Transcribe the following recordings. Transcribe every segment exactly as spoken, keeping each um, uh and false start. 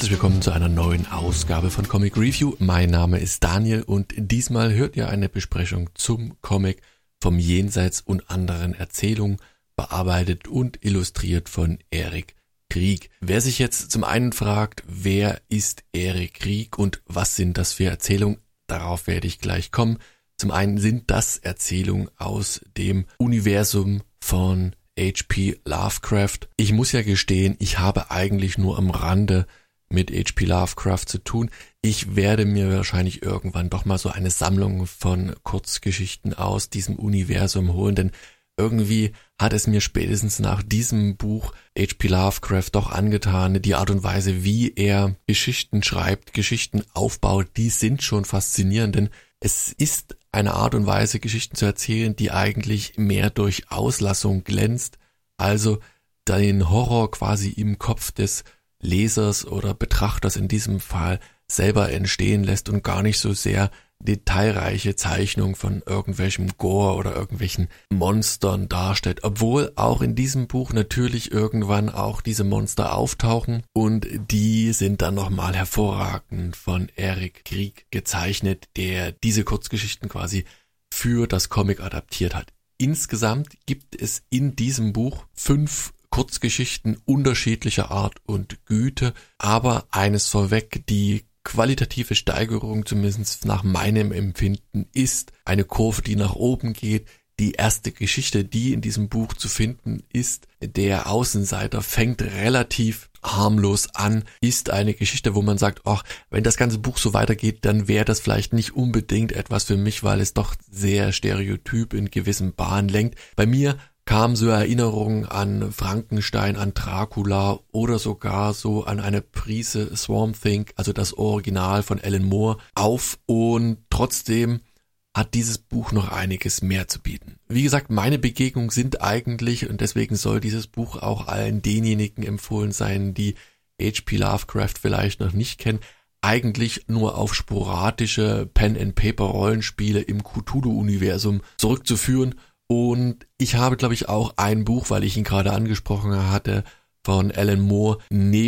Herzlich willkommen zu einer neuen Ausgabe von Comic Review. Mein Name ist Daniel und diesmal hört ihr eine Besprechung zum Comic vom Jenseits und anderen Erzählungen, bearbeitet und illustriert von Eric Krieg. Wer sich jetzt zum einen fragt, wer ist Eric Krieg und was sind das für Erzählungen, darauf werde ich gleich kommen. Zum einen sind das Erzählungen aus dem Universum von H P Lovecraft. Ich muss ja gestehen, ich habe eigentlich nur am Rande mit H P Lovecraft zu tun. Ich werde mir wahrscheinlich irgendwann doch mal so eine Sammlung von Kurzgeschichten aus diesem Universum holen, denn irgendwie hat es mir spätestens nach diesem Buch H P Lovecraft doch angetan, die Art und Weise, wie er Geschichten schreibt, Geschichten aufbaut, die sind schon faszinierend, denn es ist eine Art und Weise, Geschichten zu erzählen, die eigentlich mehr durch Auslassung glänzt, also den Horror quasi im Kopf des Lesers oder Betrachters in diesem Fall selber entstehen lässt und gar nicht so sehr detailreiche Zeichnung von irgendwelchem Gore oder irgendwelchen Monstern darstellt, obwohl auch in diesem Buch natürlich irgendwann auch diese Monster auftauchen und die sind dann nochmal hervorragend von Eric Krieg gezeichnet, der diese Kurzgeschichten quasi für das Comic adaptiert hat. Insgesamt gibt es in diesem Buch fünf Kurzgeschichten unterschiedlicher Art und Güte, aber eines vorweg, die qualitative Steigerung, zumindest nach meinem Empfinden, ist eine Kurve, die nach oben geht. Die erste Geschichte, die in diesem Buch zu finden ist, der Außenseiter, fängt relativ harmlos an, ist eine Geschichte, wo man sagt, ach, wenn das ganze Buch so weitergeht, dann wäre das vielleicht nicht unbedingt etwas für mich, weil es doch sehr stereotyp in gewissen Bahnen lenkt. Bei mir kam so Erinnerungen an Frankenstein, an Dracula oder sogar so an eine Prise Swamp Thing, also das Original von Alan Moore, auf und trotzdem hat dieses Buch noch einiges mehr zu bieten. Wie gesagt, meine Begegnungen sind eigentlich, und deswegen soll dieses Buch auch allen denjenigen empfohlen sein, die H P Lovecraft vielleicht noch nicht kennen, eigentlich nur auf sporadische Pen-and-Paper-Rollenspiele im Cthulhu-Universum zurückzuführen. Und ich habe, glaube ich, auch ein Buch, weil ich ihn gerade angesprochen hatte, von Alan Moore,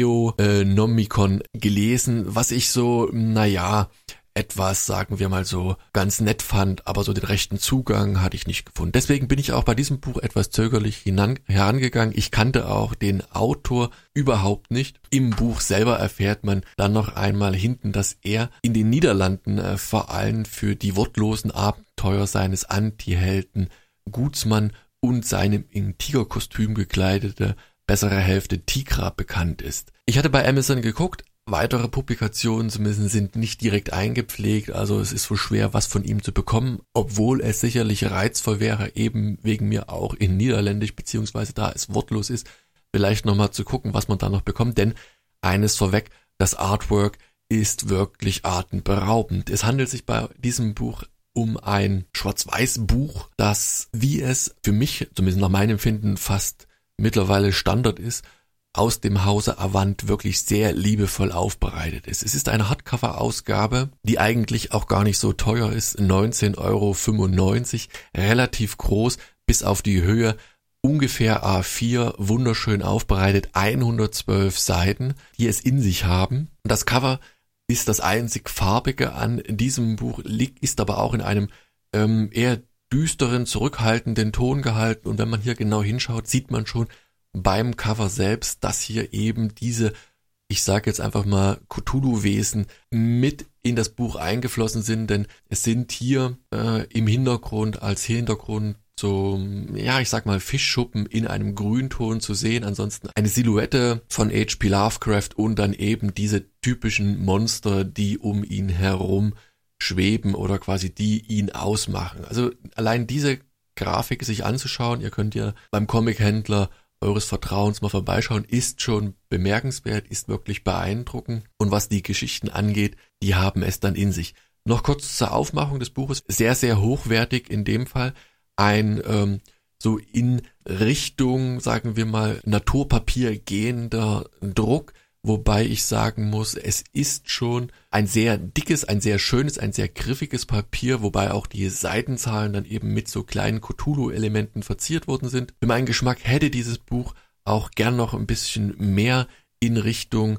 Neonomicon, gelesen, was ich so, naja, etwas, sagen wir mal so, ganz nett fand, aber so den rechten Zugang hatte ich nicht gefunden. Deswegen bin ich auch bei diesem Buch etwas zögerlich hinan- herangegangen. Ich kannte auch den Autor überhaupt nicht. Im Buch selber erfährt man dann noch einmal hinten, dass er in den Niederlanden äh, vor allem für die wortlosen Abenteuer seines Antihelden Gutsmann und seinem in Tigerkostüm gekleidete bessere Hälfte Tigra bekannt ist. Ich hatte bei Amazon geguckt, weitere Publikationen zumindest sind nicht direkt eingepflegt, also es ist wohl schwer, was von ihm zu bekommen, obwohl es sicherlich reizvoll wäre, eben wegen mir auch in Niederländisch, beziehungsweise da es wortlos ist, vielleicht nochmal zu gucken, was man da noch bekommt, denn eines vorweg, das Artwork ist wirklich atemberaubend. Es handelt sich bei diesem Buch um ein Schwarz-Weiß-Buch, das, wie es für mich, zumindest nach meinem Empfinden, fast mittlerweile Standard ist, aus dem Hause Avant wirklich sehr liebevoll aufbereitet ist. Es ist eine Hardcover-Ausgabe, die eigentlich auch gar nicht so teuer ist, neunzehn Euro fünfundneunzig, relativ groß, bis auf die Höhe, ungefähr A vier, wunderschön aufbereitet, hundertzwölf Seiten, die es in sich haben. Das Cover ist das einzig Farbige an diesem Buch, liegt, ist aber auch in einem ähm, eher düsteren, zurückhaltenden Ton gehalten. Und wenn man hier genau hinschaut, sieht man schon beim Cover selbst, dass hier eben diese, ich sage jetzt einfach mal, Cthulhu-Wesen mit in das Buch eingeflossen sind. Denn es sind hier äh, im Hintergrund, als Hintergrund, so, ja, ich sag mal, Fischschuppen in einem Grünton zu sehen. Ansonsten eine Silhouette von H P Lovecraft und dann eben diese typischen Monster, die um ihn herum schweben oder quasi die ihn ausmachen. Also allein diese Grafik sich anzuschauen, ihr könnt ja beim Comic-Händler eures Vertrauens mal vorbeischauen, ist schon bemerkenswert, ist wirklich beeindruckend. Und was die Geschichten angeht, die haben es dann in sich. Noch kurz zur Aufmachung des Buches, sehr, sehr hochwertig in dem Fall. Ein ähm, so in Richtung, sagen wir mal, Naturpapier gehender Druck, wobei ich sagen muss, es ist schon ein sehr dickes, ein sehr schönes, ein sehr griffiges Papier, wobei auch die Seitenzahlen dann eben mit so kleinen Cthulhu-Elementen verziert worden sind. Für meinen Geschmack hätte dieses Buch auch gern noch ein bisschen mehr in Richtung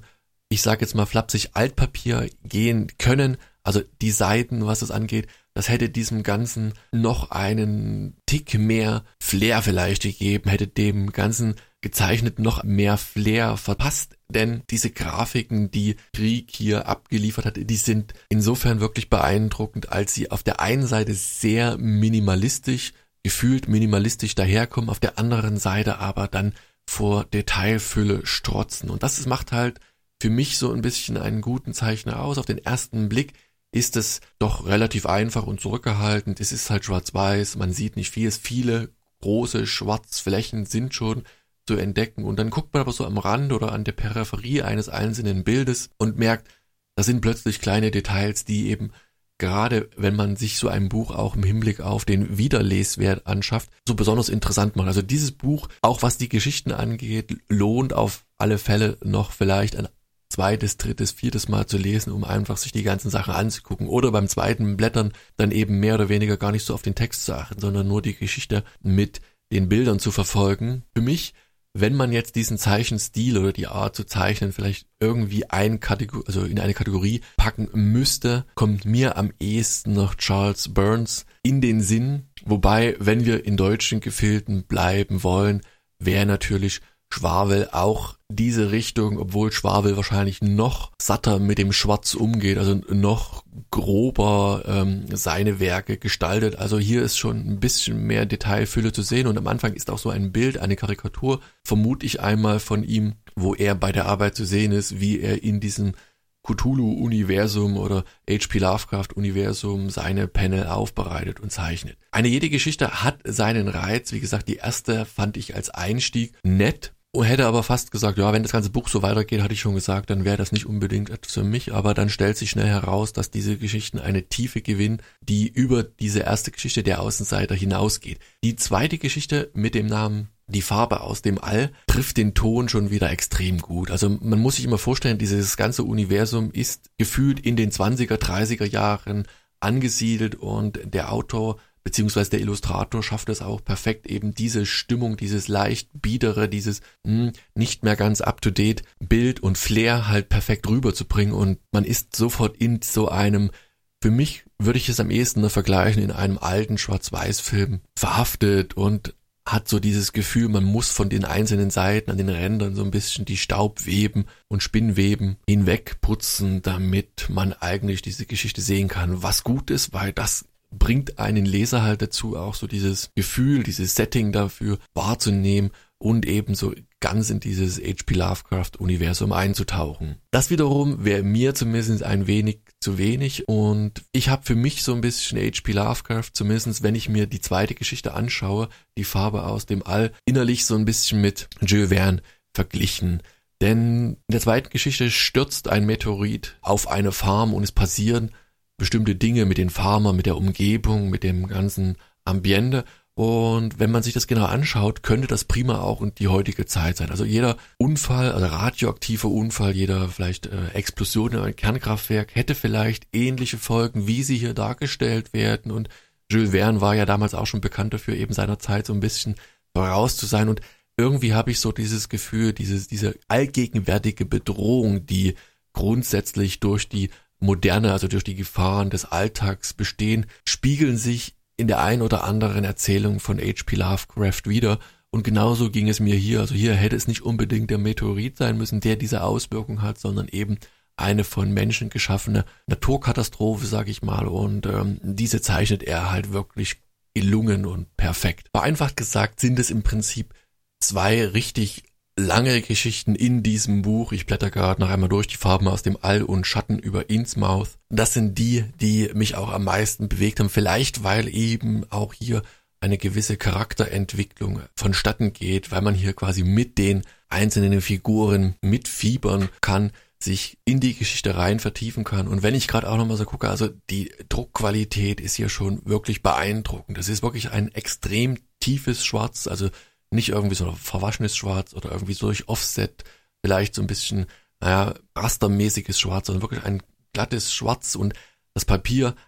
ich sage jetzt mal flapsig, Altpapier gehen können. Also die Seiten, was es angeht, das hätte diesem Ganzen noch einen Tick mehr Flair vielleicht gegeben, hätte dem Ganzen gezeichnet noch mehr Flair verpasst. Denn diese Grafiken, die Krieg hier abgeliefert hat, die sind insofern wirklich beeindruckend, als sie auf der einen Seite sehr minimalistisch, gefühlt minimalistisch daherkommen, auf der anderen Seite aber dann vor Detailfülle strotzen. Und das macht halt für mich so ein bisschen einen guten Zeichner aus. Auf den ersten Blick ist es doch relativ einfach und zurückgehalten. Es ist halt schwarz-weiß, man sieht nicht viel. Viele große Schwarzflächen sind schon zu entdecken. Und dann guckt man aber so am Rand oder an der Peripherie eines einzelnen Bildes und merkt, da sind plötzlich kleine Details, die eben gerade, wenn man sich so ein Buch auch im Hinblick auf den Wiederleswert anschafft, so besonders interessant machen. Also dieses Buch, auch was die Geschichten angeht, lohnt auf alle Fälle noch vielleicht ein zweites, drittes, viertes Mal zu lesen, um einfach sich die ganzen Sachen anzugucken. Oder beim zweiten Blättern dann eben mehr oder weniger gar nicht so auf den Text zu achten, sondern nur die Geschichte mit den Bildern zu verfolgen. Für mich, wenn man jetzt diesen Zeichenstil oder die Art zu zeichnen vielleicht irgendwie ein Kategor- also in eine Kategorie packen müsste, kommt mir am ehesten noch Charles Burns in den Sinn. Wobei, wenn wir in deutschen Gefilden bleiben wollen, wäre natürlich Schwawel auch diese Richtung, obwohl Schwawel wahrscheinlich noch satter mit dem Schwarz umgeht, also noch grober ähm, seine Werke gestaltet. Also hier ist schon ein bisschen mehr Detailfülle zu sehen und am Anfang ist auch so ein Bild, eine Karikatur, vermute ich einmal von ihm, wo er bei der Arbeit zu sehen ist, wie er in diesem Cthulhu-Universum oder H P Lovecraft-Universum seine Panel aufbereitet und zeichnet. Eine jede Geschichte hat seinen Reiz. Wie gesagt, die erste fand ich als Einstieg nett und hätte aber fast gesagt, ja, wenn das ganze Buch so weitergeht, hatte ich schon gesagt, dann wäre das nicht unbedingt etwas für mich. Aber dann stellt sich schnell heraus, dass diese Geschichten eine Tiefe gewinnen, die über diese erste Geschichte der Außenseiter hinausgeht. Die zweite Geschichte mit dem Namen Die Farbe aus dem All trifft den Ton schon wieder extrem gut. Also man muss sich immer vorstellen, dieses ganze Universum ist gefühlt in den zwanziger, dreißiger Jahren angesiedelt und der Autor beziehungsweise der Illustrator schafft es auch perfekt, eben diese Stimmung, dieses leicht biedere, dieses mh, nicht mehr ganz up-to-date Bild und Flair halt perfekt rüberzubringen und man ist sofort in so einem, für mich würde ich es am ehesten vergleichen, in einem alten Schwarz-Weiß-Film verhaftet und hat so dieses Gefühl, man muss von den einzelnen Seiten an den Rändern so ein bisschen die Staubweben und Spinnweben hinwegputzen, damit man eigentlich diese Geschichte sehen kann, was gut ist, weil das bringt einen Leser halt dazu, auch so dieses Gefühl, dieses Setting dafür wahrzunehmen und eben so ganz in dieses H P Lovecraft-Universum einzutauchen. Das wiederum wäre mir zumindest ein wenig zu wenig und ich habe für mich so ein bisschen H P Lovecraft, zumindest wenn ich mir die zweite Geschichte anschaue, Die Farbe aus dem All, innerlich so ein bisschen mit Jules Verne verglichen. Denn in der zweiten Geschichte stürzt ein Meteorit auf eine Farm und es passieren bestimmte Dinge mit den Farmern, mit der Umgebung, mit dem ganzen Ambiente. Und wenn man sich das genau anschaut, könnte das prima auch in die heutige Zeit sein. Also jeder Unfall, also radioaktiver Unfall, jeder vielleicht äh, Explosion in einem Kernkraftwerk hätte vielleicht ähnliche Folgen, wie sie hier dargestellt werden. Und Jules Verne war ja damals auch schon bekannt dafür, eben seiner Zeit so ein bisschen voraus zu sein. Und irgendwie habe ich so dieses Gefühl, dieses, diese allgegenwärtige Bedrohung, die grundsätzlich durch die Moderne, also durch die Gefahren des Alltags bestehen, spiegeln sich in der ein oder anderen Erzählung von H P Lovecraft wieder. Und genauso ging es mir hier. Also hier hätte es nicht unbedingt der Meteorit sein müssen, der diese Auswirkung hat, sondern eben eine von Menschen geschaffene Naturkatastrophe, sag ich mal. Und ähm, diese zeichnet er halt wirklich gelungen und perfekt. Vereinfacht gesagt sind es im Prinzip zwei richtig lange Geschichten in diesem Buch. Ich blätter gerade noch einmal durch, Die Farben aus dem All und Schatten über Innsmouth. Das sind die, die mich auch am meisten bewegt haben. Vielleicht, weil eben auch hier eine gewisse Charakterentwicklung vonstatten geht, weil man hier quasi mit den einzelnen Figuren mitfiebern kann, sich in die Geschichte rein vertiefen kann. Und wenn ich gerade auch nochmal so gucke, also die Druckqualität ist hier schon wirklich beeindruckend. Das ist wirklich ein extrem tiefes Schwarz, also nicht irgendwie so ein verwaschenes Schwarz oder irgendwie so durch Offset, vielleicht so ein bisschen, naja, rastermäßiges Schwarz, sondern wirklich ein glattes Schwarz und das Papier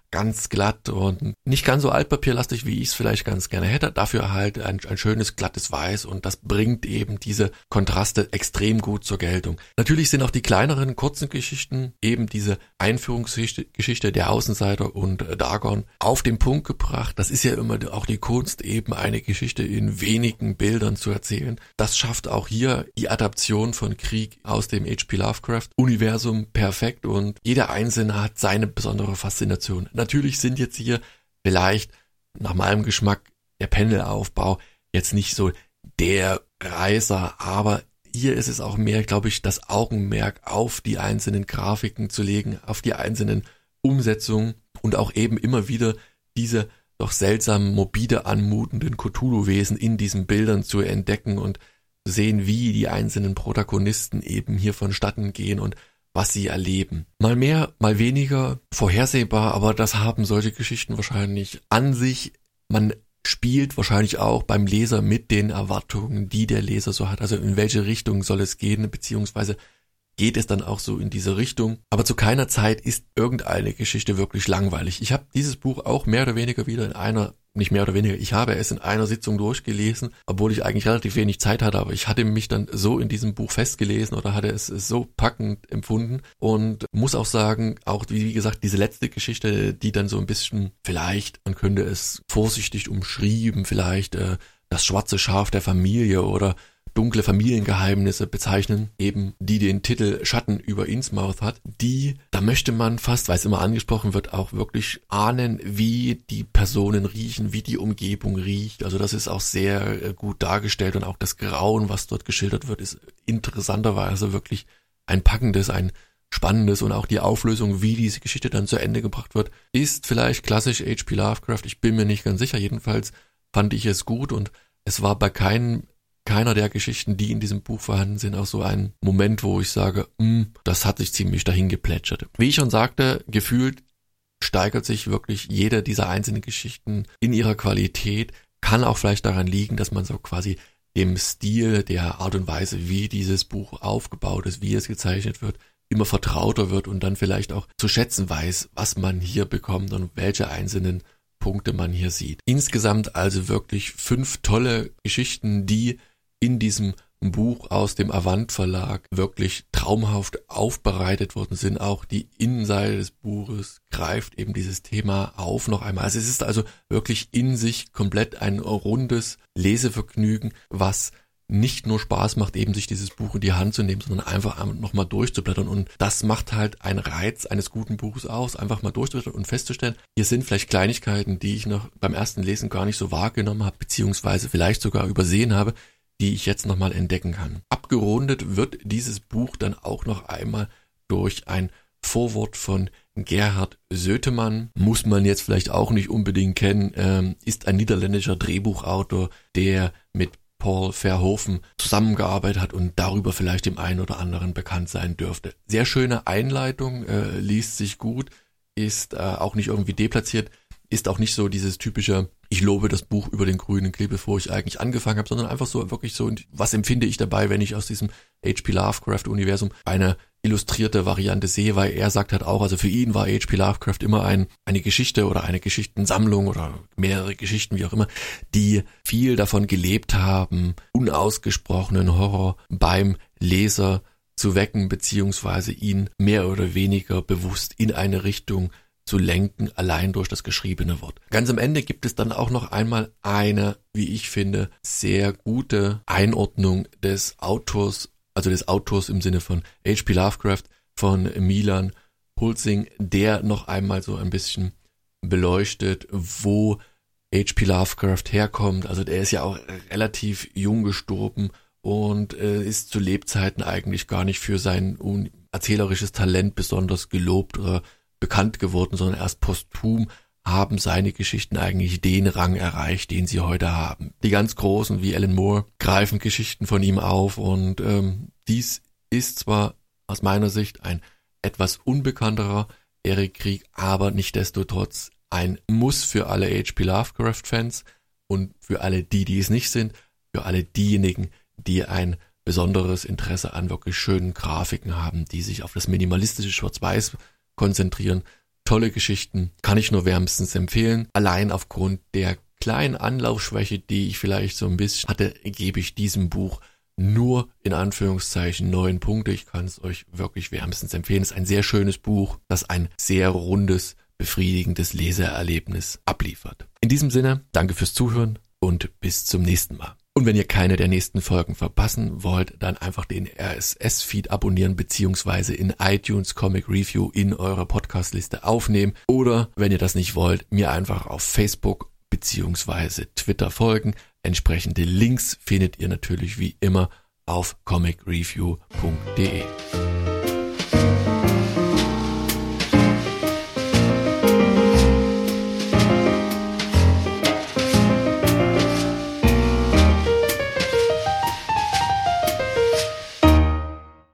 ganz glatt und nicht ganz so altpapierlastig, wie ich es vielleicht ganz gerne hätte. Dafür halt ein, ein schönes, glattes Weiß und das bringt eben diese Kontraste extrem gut zur Geltung. Natürlich sind auch die kleineren, kurzen Geschichten, eben diese Einführungsgeschichte Geschichte der Außenseiter und Dagon auf den Punkt gebracht. Das ist ja immer auch die Kunst, eben eine Geschichte in wenigen Bildern zu erzählen. Das schafft auch hier die Adaption von Krieg aus dem H P Lovecraft-Universum perfekt und jeder Einzelne hat seine besondere Faszination. Natürlich sind jetzt hier vielleicht nach meinem Geschmack der Pendelaufbau jetzt nicht so der Reißer, aber hier ist es auch mehr, glaube ich, das Augenmerk auf die einzelnen Grafiken zu legen, auf die einzelnen Umsetzungen und auch eben immer wieder diese doch seltsam morbide anmutenden Cthulhu-Wesen in diesen Bildern zu entdecken und zu sehen, wie die einzelnen Protagonisten eben hier vonstatten gehen und was sie erleben. Mal mehr, mal weniger vorhersehbar, aber das haben solche Geschichten wahrscheinlich an sich. Man spielt wahrscheinlich auch beim Leser mit den Erwartungen, die der Leser so hat. Also in welche Richtung soll es gehen, beziehungsweise geht es dann auch so in diese Richtung. Aber zu keiner Zeit ist irgendeine Geschichte wirklich langweilig. Ich habe dieses Buch auch mehr oder weniger wieder in einer, nicht mehr oder weniger, ich habe es in einer Sitzung durchgelesen, obwohl ich eigentlich relativ wenig Zeit hatte, aber ich hatte mich dann so in diesem Buch festgelesen oder hatte es so packend empfunden und muss auch sagen, auch wie gesagt, diese letzte Geschichte, die dann so ein bisschen, vielleicht, man könnte es vorsichtig umschrieben, vielleicht äh, das schwarze Schaf der Familie oder dunkle Familiengeheimnisse bezeichnen, eben die den Titel Schatten über Innsmouth hat, die, da möchte man fast, weil es immer angesprochen wird, auch wirklich ahnen, wie die Personen riechen, wie die Umgebung riecht. Also das ist auch sehr gut dargestellt und auch das Grauen, was dort geschildert wird, ist interessanterweise wirklich ein packendes, ein spannendes und auch die Auflösung, wie diese Geschichte dann zu Ende gebracht wird, ist vielleicht klassisch H P Lovecraft. Ich bin mir nicht ganz sicher, jedenfalls fand ich es gut und es war bei keinem keiner der Geschichten, die in diesem Buch vorhanden sind, auch so ein Moment, wo ich sage, mh, das hat sich ziemlich dahin geplätschert. Wie ich schon sagte, gefühlt steigert sich wirklich jede dieser einzelnen Geschichten in ihrer Qualität, kann auch vielleicht daran liegen, dass man so quasi dem Stil, der Art und Weise, wie dieses Buch aufgebaut ist, wie es gezeichnet wird, immer vertrauter wird und dann vielleicht auch zu schätzen weiß, was man hier bekommt und welche einzelnen Punkte man hier sieht. Insgesamt also wirklich fünf tolle Geschichten, die in diesem Buch aus dem Avant Verlag wirklich traumhaft aufbereitet worden sind. Auch die Innenseite des Buches greift eben dieses Thema auf noch einmal. Also es ist also wirklich in sich komplett ein rundes Lesevergnügen, was nicht nur Spaß macht, eben sich dieses Buch in die Hand zu nehmen, sondern einfach nochmal durchzublättern. Und das macht halt einen Reiz eines guten Buches aus, einfach mal durchzublättern und festzustellen, hier sind vielleicht Kleinigkeiten, die ich noch beim ersten Lesen gar nicht so wahrgenommen habe, beziehungsweise vielleicht sogar übersehen habe, die ich jetzt nochmal entdecken kann. Abgerundet wird dieses Buch dann auch noch einmal durch ein Vorwort von Gerhard Sötemann. Muss man jetzt vielleicht auch nicht unbedingt kennen, ähm, ist ein niederländischer Drehbuchautor, der mit Paul Verhoeven zusammengearbeitet hat und darüber vielleicht dem einen oder anderen bekannt sein dürfte. Sehr schöne Einleitung, äh, liest sich gut, ist äh, auch nicht irgendwie deplatziert, ist auch nicht so dieses typische, ich lobe das Buch über den grünen Klee, bevor ich eigentlich angefangen habe, sondern einfach so wirklich so, was empfinde ich dabei, wenn ich aus diesem H P Lovecraft-Universum eine illustrierte Variante sehe, weil er sagt halt auch, also für ihn war H P Lovecraft immer ein eine Geschichte oder eine Geschichtensammlung oder mehrere Geschichten, wie auch immer, die viel davon gelebt haben, unausgesprochenen Horror beim Leser zu wecken, beziehungsweise ihn mehr oder weniger bewusst in eine Richtung zu lenken, allein durch das geschriebene Wort. Ganz am Ende gibt es dann auch noch einmal eine, wie ich finde, sehr gute Einordnung des Autors, also des Autors im Sinne von H P Lovecraft, von Milan Pulsing, der noch einmal so ein bisschen beleuchtet, wo H P Lovecraft herkommt. Also der ist ja auch relativ jung gestorben und äh, ist zu Lebzeiten eigentlich gar nicht für sein erzählerisches Talent besonders gelobt oder bekannt geworden, sondern erst posthum haben seine Geschichten eigentlich den Rang erreicht, den sie heute haben. Die ganz Großen wie Alan Moore greifen Geschichten von ihm auf und ähm, dies ist zwar aus meiner Sicht ein etwas unbekannterer Eric Krieg, aber nichtsdestotrotz ein Muss für alle H P Lovecraft-Fans und für alle die, die es nicht sind, für alle diejenigen, die ein besonderes Interesse an wirklich schönen Grafiken haben, die sich auf das minimalistische Schwarz-Weiß konzentrieren, tolle Geschichten, kann ich nur wärmstens empfehlen. Allein aufgrund der kleinen Anlaufschwäche, die ich vielleicht so ein bisschen hatte, gebe ich diesem Buch nur in Anführungszeichen neun Punkte. Ich kann es euch wirklich wärmstens empfehlen. Es ist ein sehr schönes Buch, das ein sehr rundes, befriedigendes Leseerlebnis abliefert. In diesem Sinne, danke fürs Zuhören und bis zum nächsten Mal. Und wenn ihr keine der nächsten Folgen verpassen wollt, dann einfach den R S S-Feed abonnieren beziehungsweise in iTunes Comic Review in eurer Podcast-Liste aufnehmen. Oder wenn ihr das nicht wollt, mir einfach auf Facebook beziehungsweise Twitter folgen. Entsprechende Links findet ihr natürlich wie immer auf comic review punkt de.